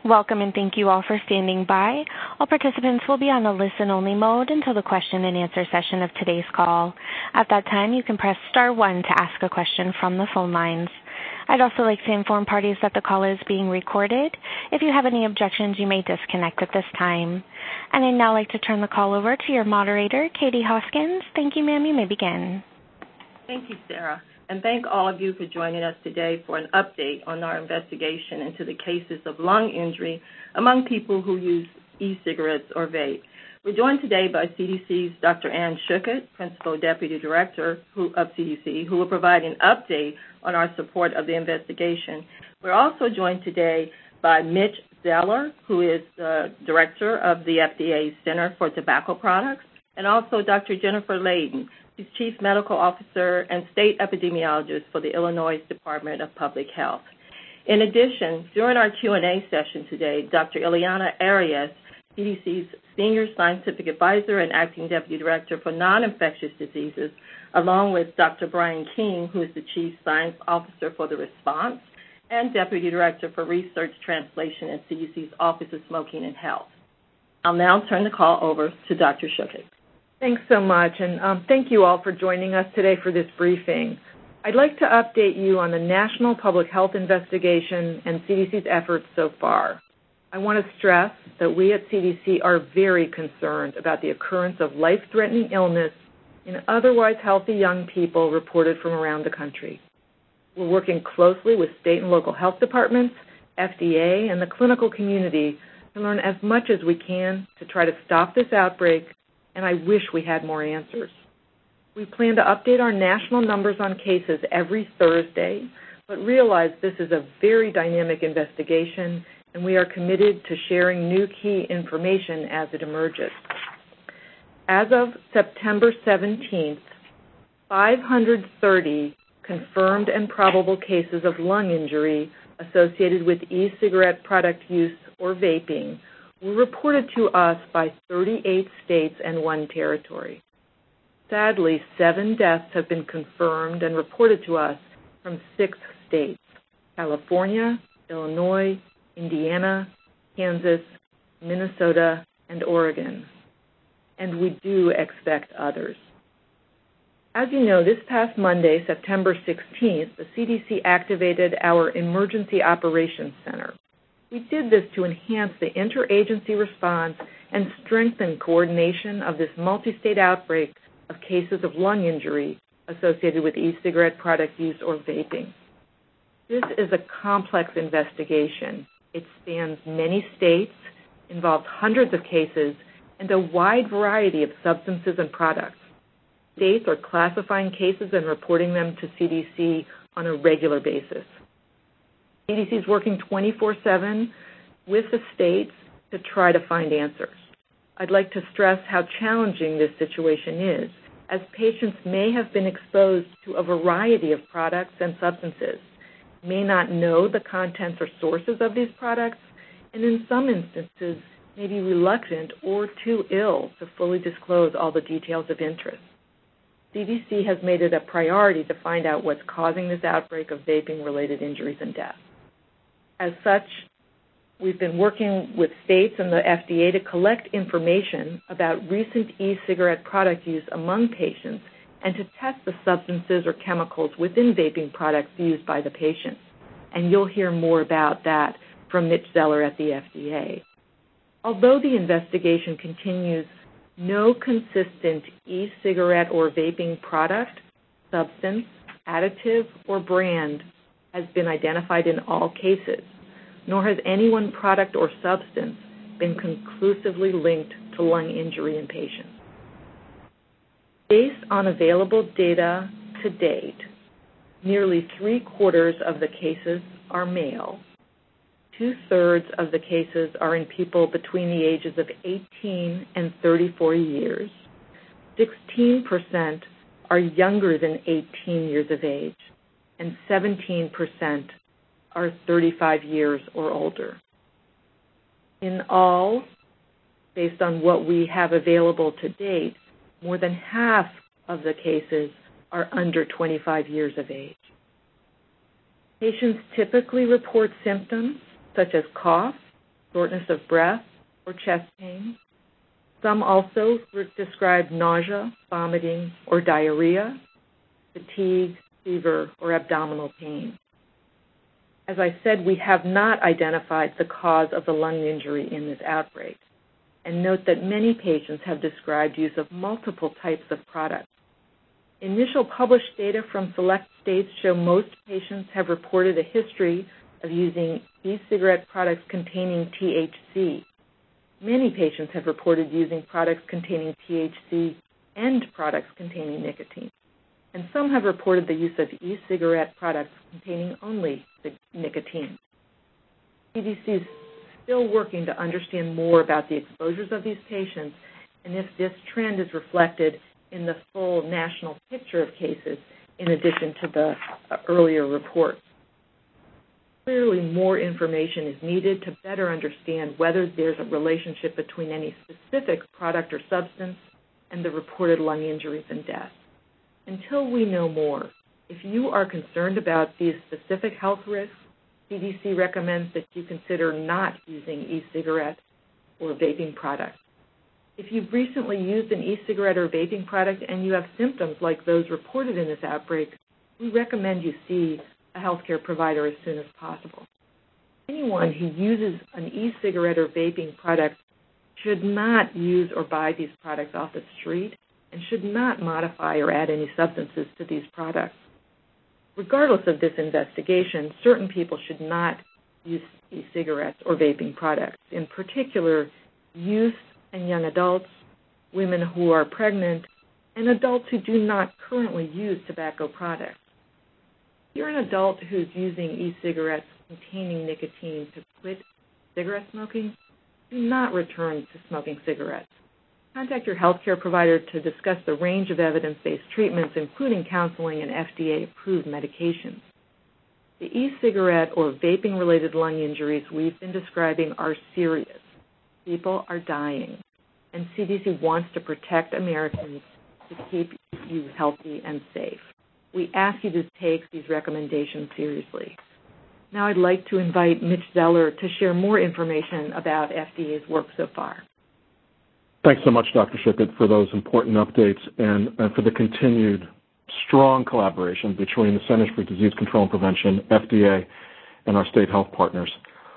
Welcome and thank you all for standing by. All participants will be on a listen-only mode until the question and answer session of today's call. At that time, you can press star 1 to ask a question from the phone lines. I'd also like to inform parties that the call is being recorded. If you have any objections, you may disconnect at this time. And I'd now like to turn the call over to your moderator, Katie Hoskins. Thank you, ma'am. You may begin. Thank you, Sarah. And thank all of you for joining us today for an update on our investigation into the cases of lung injury among people who use e-cigarettes or vape. We're joined today by CDC's Dr. Ann Schuchat, Principal Deputy Director of CDC, who will provide an update on our support of the investigation. We're also joined today by Mitch Zeller, who is the Director of the FDA's Center for Tobacco Products, and also Dr. Jennifer Layden. She's Chief Medical Officer and State Epidemiologist for the Illinois Department of Public Health. In addition, during our Q&A session today, Dr. Ileana Arias, CDC's Senior Scientific Advisor and Acting Deputy Director for Non-Infectious Diseases, along with Dr. Brian King, who is the Chief Science Officer for the Response and Deputy Director for Research Translation at CDC's Office of Smoking and Health. I'll now turn the call over to Dr. Schuchat. Thanks so much, and thank you all for joining us today for this briefing. I'd like to update you on the National Public Health Investigation and CDC's efforts so far. I want to stress that we at CDC are very concerned about the occurrence of life-threatening illness in otherwise healthy young people reported from around the country. We're working closely with state and local health departments, FDA, and the clinical community to learn as much as we can to try to stop this outbreak, and I wish we had more answers. We plan to update our national numbers on cases every Thursday, but realize this is a very dynamic investigation, and we are committed to sharing new key information as it emerges. As of September 17th, 530 confirmed and probable cases of lung injury associated with e-cigarette product use or vaping were reported to us by 38 states and 1 territory. Sadly, 7 deaths have been confirmed and reported to us from 6 states: California, Illinois, Indiana, Kansas, Minnesota, and Oregon. And we do expect others. As you know, this past Monday, September 16th, the CDC activated our Emergency Operations Center. We did this to enhance the interagency response and strengthen coordination of this multi-state outbreak of cases of lung injury associated with e-cigarette product use or vaping. This is a complex investigation. It spans many states, involves hundreds of cases, and a wide variety of substances and products. States are classifying cases and reporting them to CDC on a regular basis. CDC is working 24/7 with the states to try to find answers. I'd like to stress how challenging this situation is, as patients may have been exposed to a variety of products and substances, may not know the contents or sources of these products, and in some instances may be reluctant or too ill to fully disclose all the details of interest. CDC has made it a priority to find out what's causing this outbreak of vaping-related injuries and deaths. As such, we've been working with states and the FDA to collect information about recent e-cigarette product use among patients and to test the substances or chemicals within vaping products used by the patients. And you'll hear more about that from Mitch Zeller at the FDA. Although the investigation continues, no consistent e-cigarette or vaping product, substance, additive, or brand has been identified in all cases, nor has any one product or substance been conclusively linked to lung injury in patients. Based on available data to date, nearly 3/4 of the cases are male. 2/3 of the cases are in people between the ages of 18 and 34 years. 16% are younger than 18 years of age, and 17% are 35 years or older. In all, based on what we have available to date, more than half of the cases are under 25 years of age. Patients typically report symptoms such as cough, shortness of breath, or chest pain. Some also described nausea, vomiting, or diarrhea, fatigue, fever, or abdominal pain. As I said, we have not identified the cause of the lung injury in this outbreak. And note that many patients have described use of multiple types of products. Initial published data from select states show most patients have reported a history of using e-cigarette products containing THC. Many patients have reported using products containing THC and products containing nicotine. And some have reported the use of e-cigarette products containing only the nicotine. CDC is still working to understand more about the exposures of these patients and if this trend is reflected in the full national picture of cases in addition to the earlier reports. Clearly, more information is needed to better understand whether there's a relationship between any specific product or substance and the reported lung injuries and deaths. Until we know more, if you are concerned about these specific health risks, CDC recommends that you consider not using e-cigarette or vaping products. If you've recently used an e-cigarette or vaping product and you have symptoms like those reported in this outbreak, we recommend you see a healthcare provider as soon as possible. Anyone who uses an e-cigarette or vaping product should not use or buy these products off the street and should not modify or add any substances to these products. Regardless of this investigation, certain people should not use e-cigarettes or vaping products. In particular, youth and young adults, women who are pregnant, and adults who do not currently use tobacco products. If you're an adult who's using e-cigarettes containing nicotine to quit cigarette smoking, do not return to smoking cigarettes. Contact your healthcare provider to discuss the range of evidence-based treatments, including counseling and FDA-approved medications. The e-cigarette or vaping-related lung injuries we've been describing are serious. People are dying, and CDC wants to protect Americans to keep you healthy and safe. We ask you to take these recommendations seriously. Now I'd like to invite Mitch Zeller to share more information about FDA's work so far. Thanks so much, Dr. Shickett, for those important updates and for the continued strong collaboration between the Centers for Disease Control and Prevention, FDA, and our state health partners.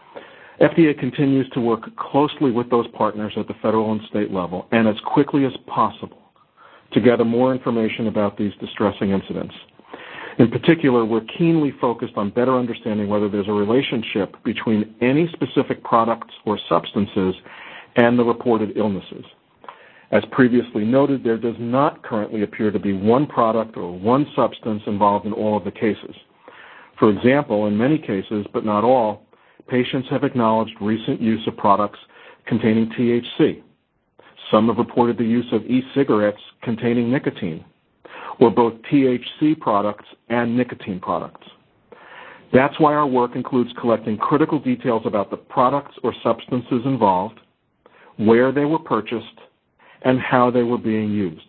FDA continues to work closely with those partners at the federal and state level and as quickly as possible to gather more information about these distressing incidents. In particular, we're keenly focused on better understanding whether there's a relationship between any specific products or substances and the reported illnesses. As previously noted, there does not currently appear to be one product or one substance involved in all of the cases. For example, in many cases, but not all, patients have acknowledged recent use of products containing THC. Some have reported the use of e-cigarettes containing nicotine, or both THC products and nicotine products. That's why our work includes collecting critical details about the products or substances involved, where they were purchased, and how they were being used.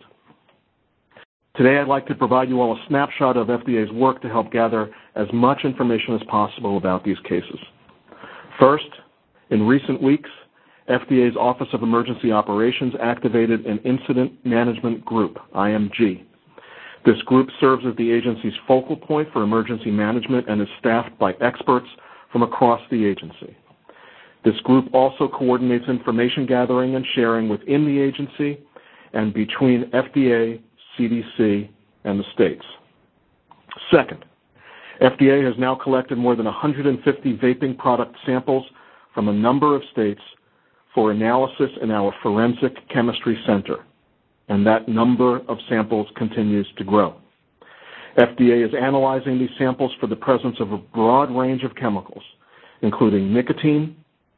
Today, I'd like to provide you all a snapshot of FDA's work to help gather as much information as possible about these cases. First, in recent weeks, FDA's Office of Emergency Operations activated an Incident Management Group, IMG. This group serves as the agency's focal point for emergency management and is staffed by experts from across the agency. This group also coordinates information gathering and sharing within the agency and between FDA, CDC, and the states. Second, FDA has now collected more than 150 vaping product samples from a number of states for analysis in our Forensic Chemistry Center, and that number of samples continues to grow. FDA is analyzing these samples for the presence of a broad range of chemicals, including nicotine,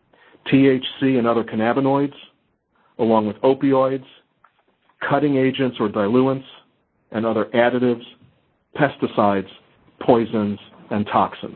THC and other cannabinoids, along with opioids, cutting agents or diluents, and other additives, pesticides, poisons, and toxins.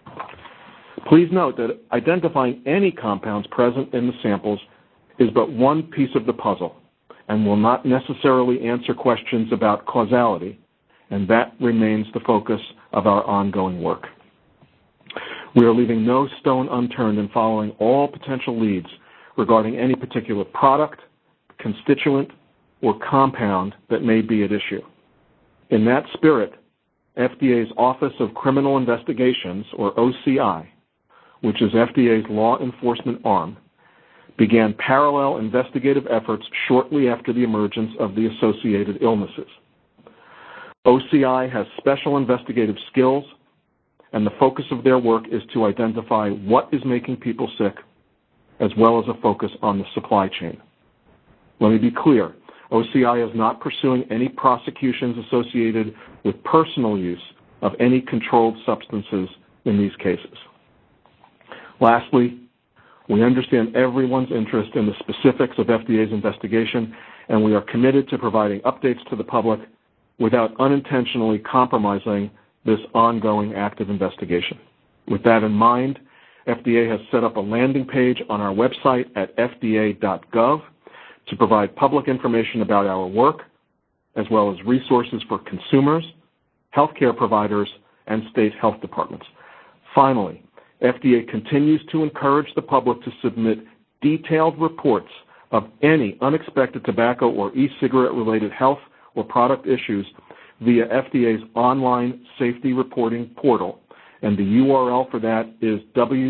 Please note that identifying any compounds present in the samples is but one piece of the puzzle and will not necessarily answer questions about causality, and that remains the focus of our ongoing work. We are leaving no stone unturned in following all potential leads regarding any particular product, constituent, or compound that may be at issue. In that spirit, FDA's Office of Criminal Investigations, or OCI, which is FDA's law enforcement arm, began parallel investigative efforts shortly after the emergence of the associated illnesses. OCI has special investigative skills, and the focus of their work is to identify what is making people sick, as well as a focus on the supply chain. Let me be clear. OCI is not pursuing any prosecutions associated with personal use of any controlled substances in these cases. Lastly, we understand everyone's interest in the specifics of FDA's investigation, and we are committed to providing updates to the public without unintentionally compromising this ongoing active investigation. With that in mind, FDA has set up a landing page on our website at fda.gov to provide public information about our work, as well as resources for consumers, healthcare providers, and state health departments. Finally, FDA continues to encourage the public to submit detailed reports of any unexpected tobacco or e-cigarette-related health or product issues via FDA's online safety reporting portal, and the URL for that is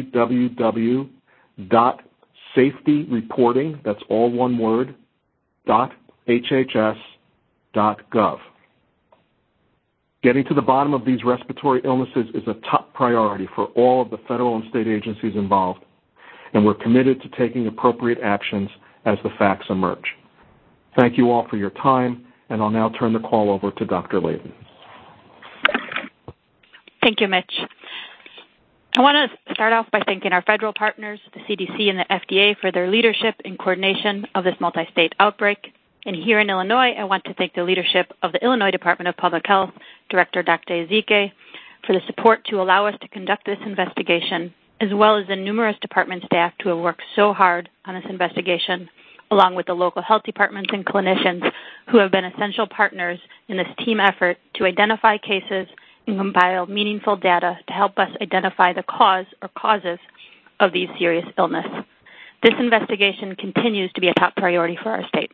www.safetyreporting, that's all one word, .hhs.gov. Getting to the bottom of these respiratory illnesses is a top priority for all of the federal and state agencies involved, and we're committed to taking appropriate actions as the facts emerge. Thank you all for your time, and I'll now turn the call over to Dr. Layden. Thank you, Mitch. I want to start off by thanking our federal partners, the CDC and the FDA, for their leadership and coordination of this multi-state outbreak. And here in Illinois, I want to thank the leadership of the Illinois Department of Public Health, Director Dr. Ezike, for the support to allow us to conduct this investigation, as well as the numerous department staff who have worked so hard on this investigation, along with the local health departments and clinicians who have been essential partners in this team effort to identify cases and compile meaningful data to help us identify the cause or causes of these serious illness. This investigation continues to be a top priority for our state.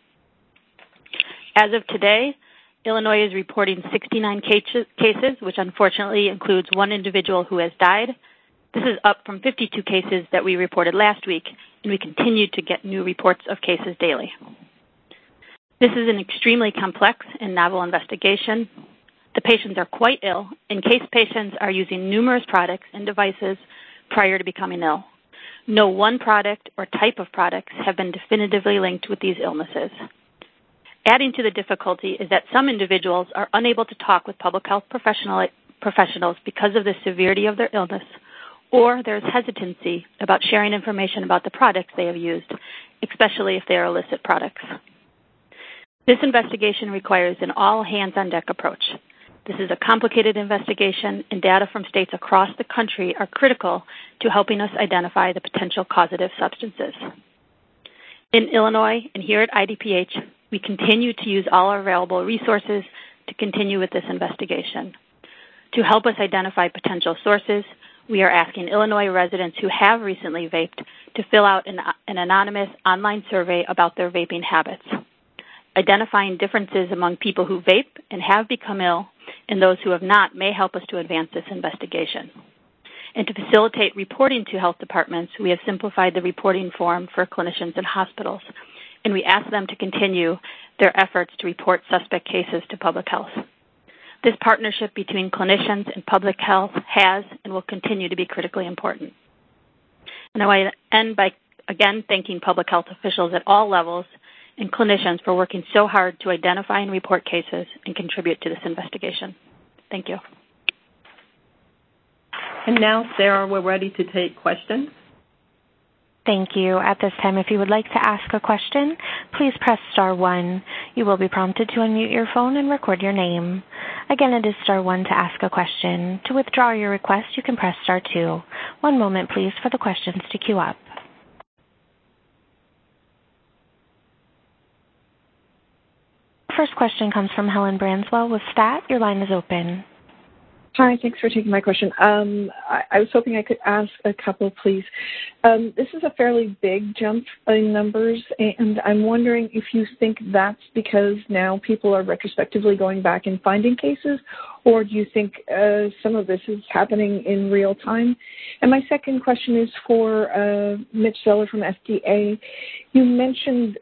As of today, Illinois is reporting 69 cases, which unfortunately includes one individual who has died. This is up from 52 cases that we reported last week, and we continue to get new reports of cases daily. This is an extremely complex and novel investigation. The patients are quite ill, and case patients are using numerous products and devices prior to becoming ill. No one product or type of products have been definitively linked with these illnesses. Adding to the difficulty is that some individuals are unable to talk with public health professionals because of the severity of their illness, or there's hesitancy about sharing information about the products they have used, especially if they are illicit products. This investigation requires an all-hands-on-deck approach. This is a complicated investigation, and data from states across the country are critical to helping us identify the potential causative substances. In Illinois and here at IDPH, we continue to use all our available resources to continue with this investigation. To help us identify potential sources, we are asking Illinois residents who have recently vaped to fill out an anonymous online survey about their vaping habits. Identifying differences among people who vape and have become ill and those who have not may help us to advance this investigation. And to facilitate reporting to health departments, we have simplified the reporting form for clinicians and hospitals, and we ask them to continue their efforts to report suspect cases to public health. This partnership between clinicians and public health has and will continue to be critically important. And I want to end by, again, thanking public health officials at all levels and clinicians for working so hard to identify and report cases and contribute to this investigation. Thank you. And now, Sarah, we're ready to take questions. Thank you. At this time, if you would like to ask a question, please press star 1. You will be prompted to unmute your phone and record your name. Again, it is star 1 to ask a question. To withdraw your request, you can press star 2. One moment, please, for the questions to queue up. First question comes from Helen Branswell with STAT. Your line is open. Hi, thanks for taking my question. I was hoping I could ask a couple, please. This is a fairly big jump in numbers, and I'm wondering if you think that's because now people are retrospectively going back and finding cases, or do you think some of this is happening in real time? And my second question is for Mitch Zeller from FDA. You mentioned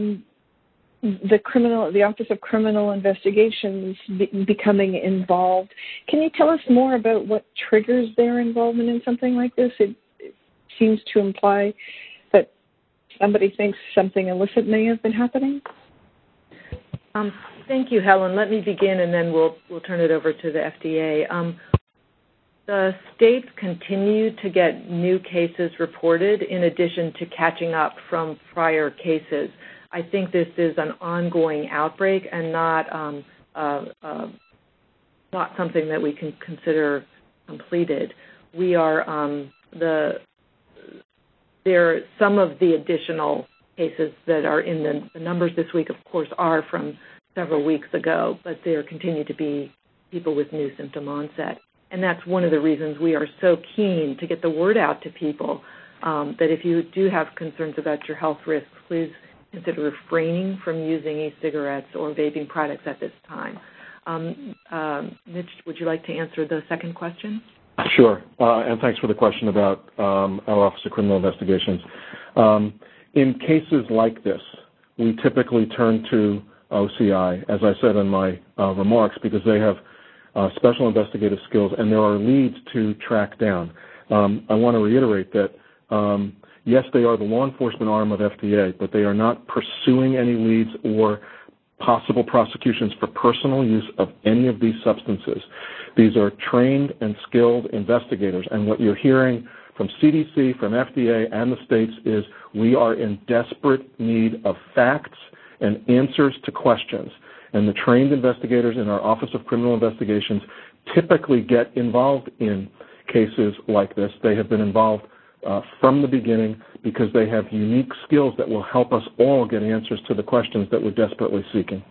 the Office of Criminal Investigations becoming involved. Can you tell us more about what triggers their involvement in something like this? It seems to imply that somebody thinks something illicit may have been happening. Thank you, Helen. Let me begin, and then we'll turn it over to the FDA. The states continue to get new cases reported in addition to catching up from prior cases. I think this is an ongoing outbreak and not something that we can consider completed. We are some of the additional cases that are in the numbers this week, of course, are from several weeks ago, but there continue to be people with new symptom onset. And that's one of the reasons we are so keen to get the word out to people that if you do have concerns about your health risks, please consider refraining from using e-cigarettes or vaping products at this time. Mitch, would you like to answer the second question? Sure, and thanks for the question about our Office of Criminal Investigations. In cases like this, we typically turn to OCI, as I said in my remarks, because they have special investigative skills and there are leads to track down. I want to reiterate that yes, they are the law enforcement arm of FDA, but they are not pursuing any leads or possible prosecutions for personal use of any of these substances. These are trained and skilled investigators, and what you're hearing from CDC, from FDA, and the states is we are in desperate need of facts and answers to questions. And the trained investigators in our Office of Criminal Investigations typically get involved in cases like this. They have been involved from the beginning because they have unique skills that will help us all get answers to the questions that we're desperately seeking.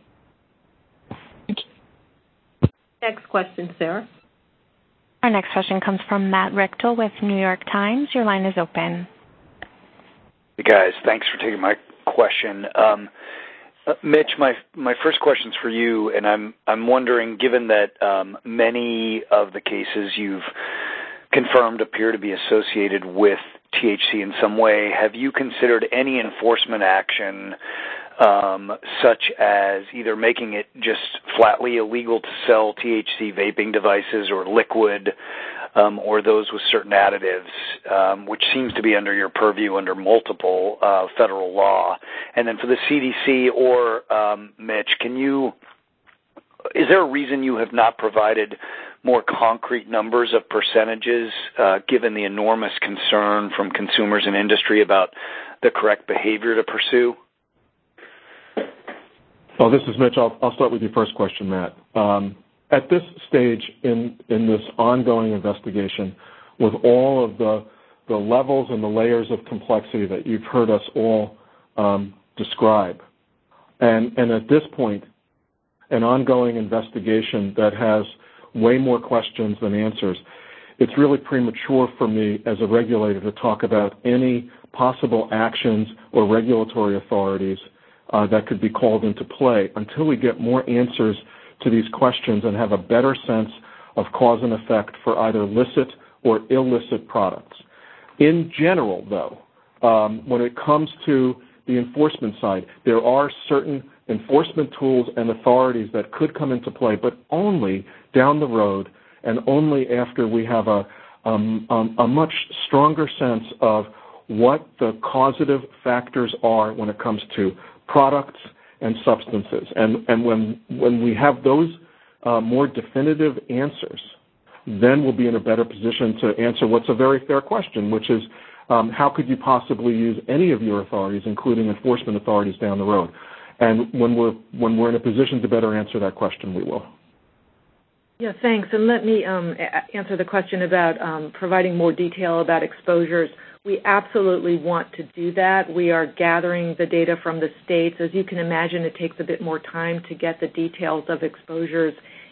Next question, Sarah. Our next question comes from Matt Richtel with New York Times. Your line is open. Hey, guys. Thanks for taking my question. Mitch, my first question's for you, and I'm wondering, given that many of the cases you've confirmed appear to be associated with THC in some way, have you considered any enforcement action such as either making it just flatly illegal to sell THC vaping devices or liquid or those with certain additives, which seems to be under your purview under multiple federal law? And then for the CDC or Mitch, is there a reason you have not provided more concrete numbers of percentages given the enormous concern from consumers and industry about the correct behavior to pursue? Well, this is Mitch. I'll start with your first question, Matt. At this stage in this ongoing investigation, with all of the levels and the layers of complexity that you've heard us all describe, and at this point, an ongoing investigation that has way more questions than answers, it's really premature for me as a regulator to talk about any possible actions or regulatory authorities that could be called into play until we get more answers to these questions and have a better sense of cause and effect for either licit or illicit products. In general, though, when it comes to the enforcement side, there are certain enforcement tools and authorities that could come into play, but only down the road and only after we have a much stronger sense of what the causative factors are when it comes to products and substances. And when we have those more definitive answers, then we'll be in a better position to answer what's a very fair question, which is how could you possibly use any of your authorities, including enforcement authorities, down the road? And when we're in a position to better answer that question, we will. Yeah, thanks. And let me answer the question about providing more detail about exposures. We absolutely want to do that. We are gathering the data from the states. As you can imagine, it takes a bit more time to get the details of exposures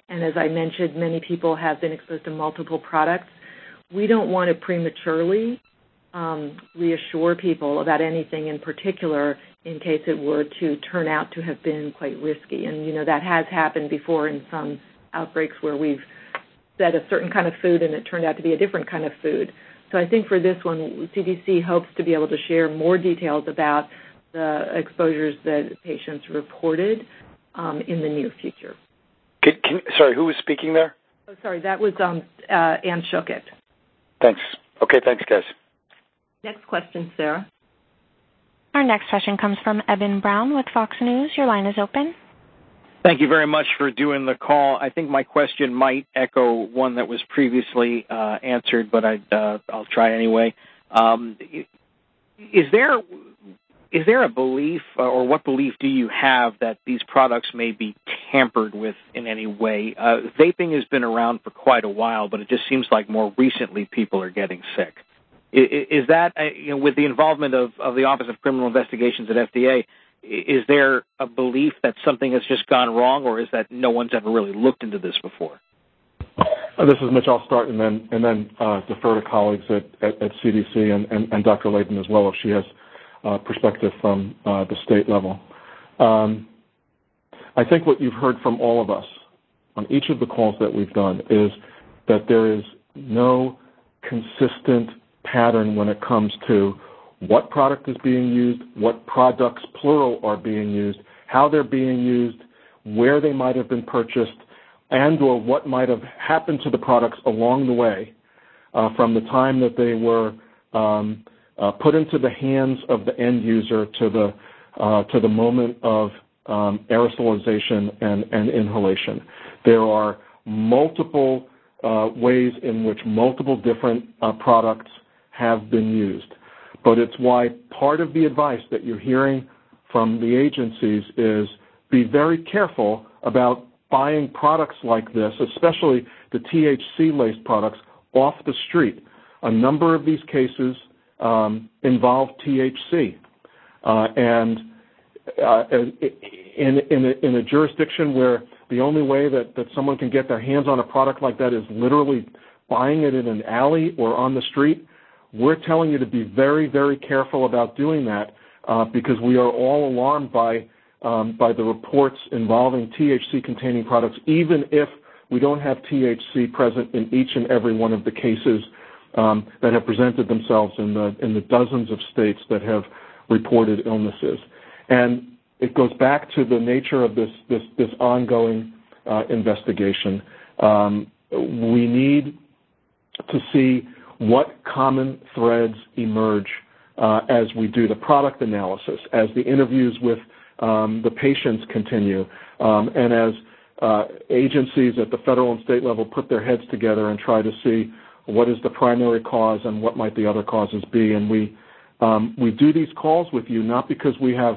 And as I mentioned, many people have been exposed to multiple products. We don't want to prematurely reassure people about anything in particular in case it were to turn out to have been quite risky. And, that has happened before in some outbreaks where we've said a certain kind of food and it turned out to be a different kind of food. So I think for this one, CDC hopes to be able to share more details about the exposures that patients reported in the near future. Sorry, who was speaking there? Oh, sorry, that was Ann Schuchat. Thanks. Okay, thanks, guys. Next question, Sarah. Our next question comes from Eben Brown with Fox News. Your line is open. Thank you very much for doing the call. I think my question might echo one that was previously answered, but I'll try anyway. Is there a belief, or what belief do you have that these products may be tampered with in any way? Vaping has been around for quite a while, but it just seems like more recently people are getting sick. Is that, with the involvement of the Office of Criminal Investigations at FDA, is there a belief that something has just gone wrong, or is that no one's ever really looked into this before? This is Mitch. I'll start and then defer to colleagues at CDC and Dr. Layden as well if she has perspective from the state level. I think what you've heard from all of us on each of the calls that we've done is that there is no consistent pattern when it comes to what product is being used, what products, plural, are being used, how they're being used, where they might have been purchased, and or what might have happened to the products along the way from the time that they were put into the hands of the end user to the moment of aerosolization and inhalation. There are multiple ways in which multiple different products have been used. But it's why part of the advice that you're hearing from the agencies is be very careful about buying products like this, especially the THC-laced products, off the street. A number of these cases involve THC. And in a jurisdiction where the only way that someone can get their hands on a product like that is literally buying it in an alley or on the street, we're telling you to be very, very careful about doing that because we are all alarmed by the reports involving THC-containing products, even if we don't have THC present in each and every one of the cases that have presented themselves in the dozens of states that have reported illnesses. And it goes back to the nature of this ongoing investigation. We need to see what common threads emerge as we do the product analysis, as the interviews with the patients continue, and as agencies at the federal and state level put their heads together and try to see what is the primary cause and what might the other causes be. And we do these calls with you not because we have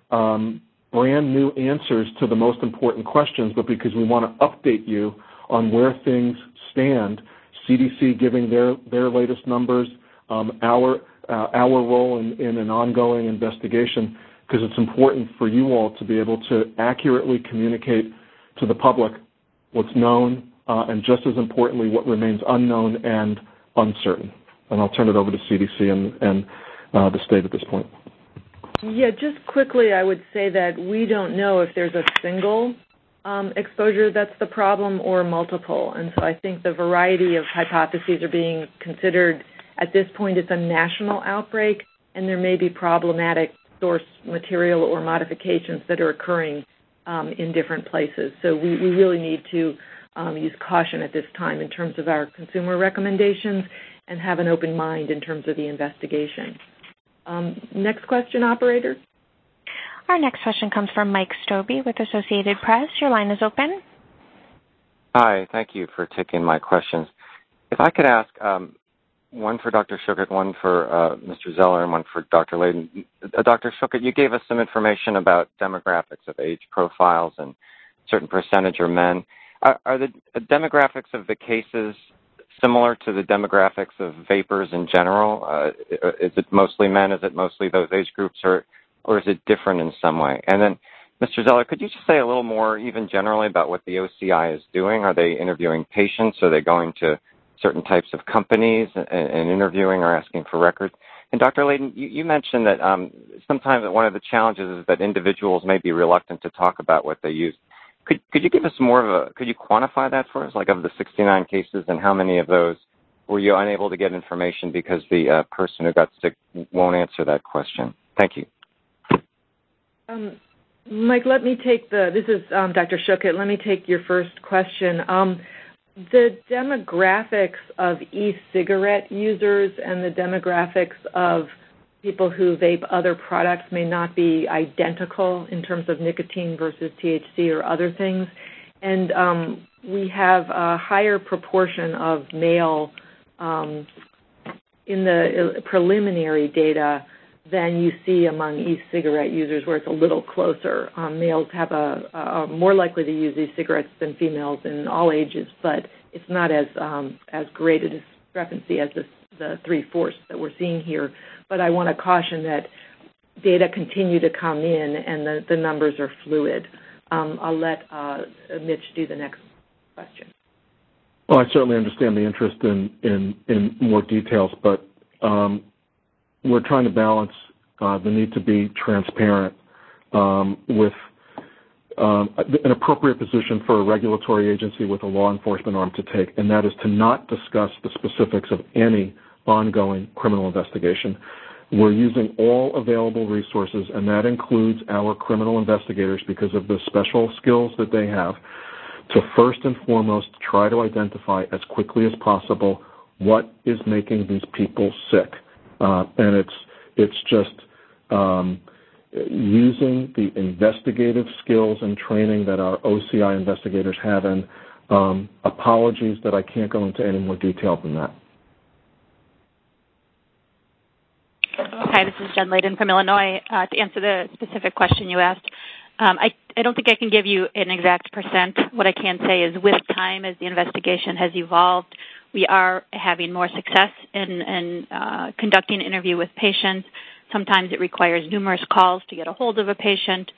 brand new answers to the most important questions, but because we want to update you on where things stand. CDC giving their latest numbers, our role in an ongoing investigation, because it's important for you all to be able to accurately communicate to the public what's known and just as importantly what remains unknown and uncertain. And I'll turn it over to CDC and the state at this point. Yeah, just quickly I would say that we don't know if there's a single exposure that's the problem or multiple. And so I think the variety of hypotheses are being considered. At this point, it's a national outbreak, and there may be problematic source material or modifications that are occurring in different places. So we really need to use caution at this time in terms of our consumer recommendations and have an open mind in terms of the investigation. Next question, operator. Our next question comes from Mike Stobbe with Associated Press. Your line is open. Hi, thank you for taking my questions. If I could ask one for Dr. Schuchat, one for Mr. Zeller, and one for Dr. Layden. Dr. Schuchat, you gave us some information about demographics of age profiles and certain percentage are men. Are the demographics of the cases similar to the demographics of vapors in general? Is it mostly men? Is it mostly those age groups? Or is it different in some way? And then Mr. Zeller, could you just say a little more, even generally, about what the OCI is doing? Are they interviewing patients? Are they going to certain types of companies and interviewing or asking for records? And Dr. Layden, you mentioned that sometimes one of the challenges is that individuals may be reluctant to talk about what they use. Could you give us more of could you quantify that for us, like of the 69 cases, and how many of those were you unable to get information because the person who got sick won't answer that question? Thank you. Mike, let me take this is Dr. Schuchat. Let me take your first question. The demographics of e-cigarette users and the demographics of people who vape other products may not be identical in terms of nicotine versus THC or other things. And we have a higher proportion of male in the preliminary data than you see among e-cigarette users, where it's a little closer. Males have are more likely to use e-cigarettes than females in all ages, but it's not as great a discrepancy as the 3/4 that we're seeing here. But I want to caution that data continue to come in and the numbers are fluid. I'll let Mitch do the next question. Well, I certainly understand the interest in more details, but we're trying to balance the need to be transparent with an appropriate position for a regulatory agency with a law enforcement arm to take, and that is to not discuss the specifics of any ongoing criminal investigation. We're using all available resources, and that includes our criminal investigators because of the special skills that they have, to first and foremost try to identify as quickly as possible what is making these people sick. And it's just using the investigative skills and training that our OCI investigators have, and apologies that I can't go into any more detail than that. Hi, this is Jen Layden from Illinois. To answer the specific question you asked, I don't think I can give you an exact percent. What I can say is with time, as the investigation has evolved, we are having more success in conducting an interview with patients. Sometimes it requires numerous calls to get a hold of a patient.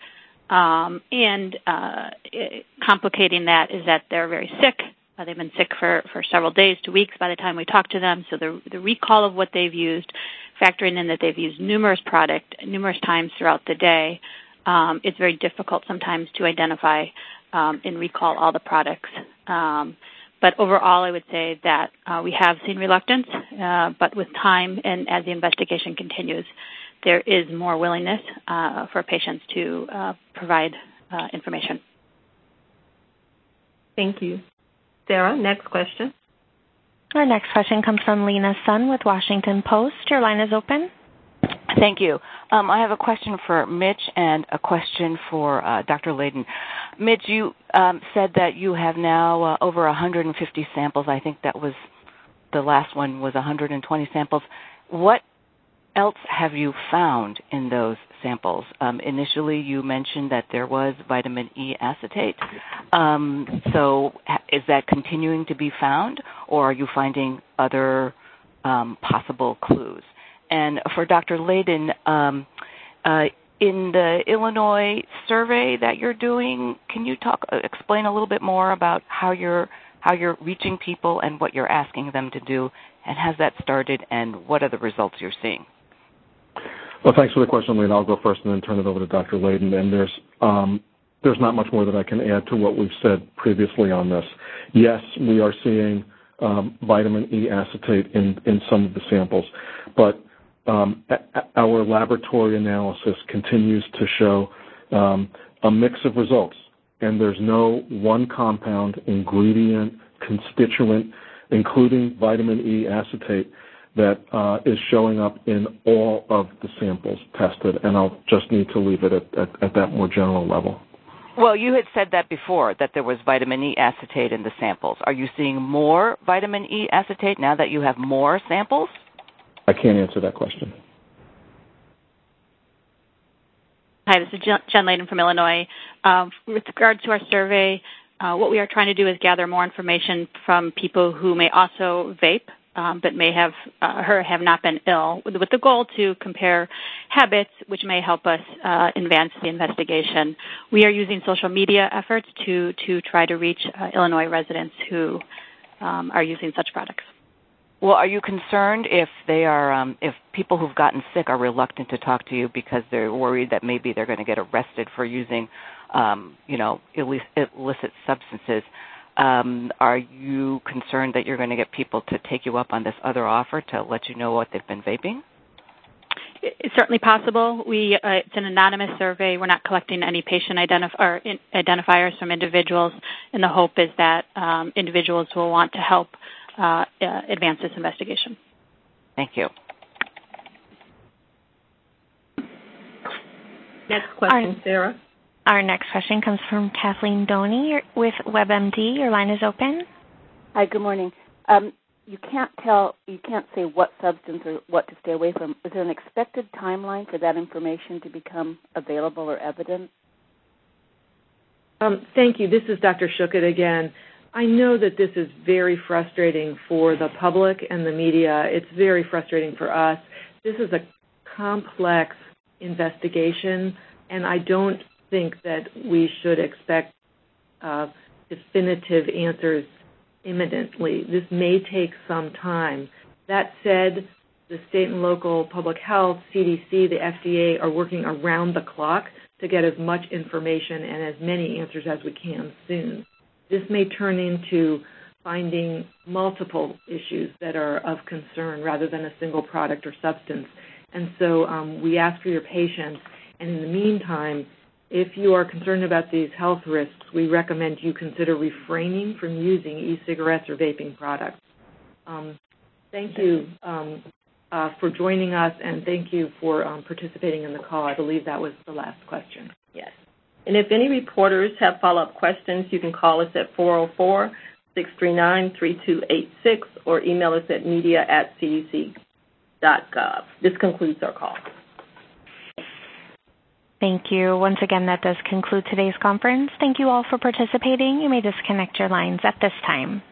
Complicating that is that they're very sick. They've been sick for several days to weeks by the time we talk to them. So the recall of what they've used, factoring in that they've used numerous times throughout the day, it's very difficult sometimes to identify and recall all the products. But overall, I would say that we have seen reluctance, but with time and as the investigation continues, there is more willingness for patients to provide information. Thank you. Sarah, next question. Our next question comes from Lena Sun with Washington Post. Your line is open. Thank you. I have a question for Mitch and a question for Dr. Layden. Mitch, you said that you have now over 150 samples. I think that was the last one was 120 samples. What else have you found in those samples? Initially, you mentioned that there was vitamin E acetate. So is that continuing to be found, or are you finding other possible clues? And for Dr. Layden, in the Illinois survey that you're doing, can you explain a little bit more about how you're reaching people and what you're asking them to do, and has that started, and what are the results you're seeing? Well, thanks for the question, Lena. I'll go first and then turn it over to Dr. Layden. And there's not much more that I can add to what we've said previously on this. Yes, we are seeing vitamin E acetate in some of the samples, but our laboratory analysis continues to show a mix of results, and there's no one compound, ingredient, constituent, including vitamin E acetate, that is showing up in all of the samples tested, and I'll just need to leave it at that more general level. Well, you had said that before, that there was vitamin E acetate in the samples. Are you seeing more vitamin E acetate now that you have more samples? I can't answer that question. Hi, this is Jen Layden from Illinois. With regards to our survey, what we are trying to do is gather more information from people who may also vape but may have not been ill, with the goal to compare habits, which may help us advance the investigation. We are using social media efforts to try to reach Illinois residents who are using such products. Well, are you concerned if they are, if people who've gotten sick are reluctant to talk to you because they're worried that maybe they're going to get arrested for using, illicit substances? Are you concerned that you're going to get people to take you up on this other offer to let you know what they've been vaping? It's certainly possible. It's an anonymous survey. We're not collecting any patient identifiers from individuals, and the hope is that individuals will want to help advance this investigation. Thank you. Next question, Sarah. Our next question comes from Kathleen Doney with WebMD. Your line is open. Hi, good morning. You can't say what substance or what to stay away from. Is there an expected timeline for that information to become available or evident? Thank you. This is Dr. Schuchat again. I know that this is very frustrating for the public and the media. It's very frustrating for us. This is a complex investigation, and I don't think that we should expect definitive answers imminently. This may take some time. That said, the state and local public health, CDC, the FDA are working around the clock to get as much information and as many answers as we can soon. This may turn into finding multiple issues that are of concern rather than a single product or substance. And so we ask for your patience. And in the meantime, if you are concerned about these health risks, we recommend you consider refraining from using e-cigarettes or vaping products. Thank you for joining us, and thank you for participating in the call. I believe that was the last question. Yes. And if any reporters have follow-up questions, you can call us at 404-639-3286 or email us at media@cdc.gov. This concludes our call. Thank you. Once again, that does conclude today's conference. Thank you all for participating. You may disconnect your lines at this time.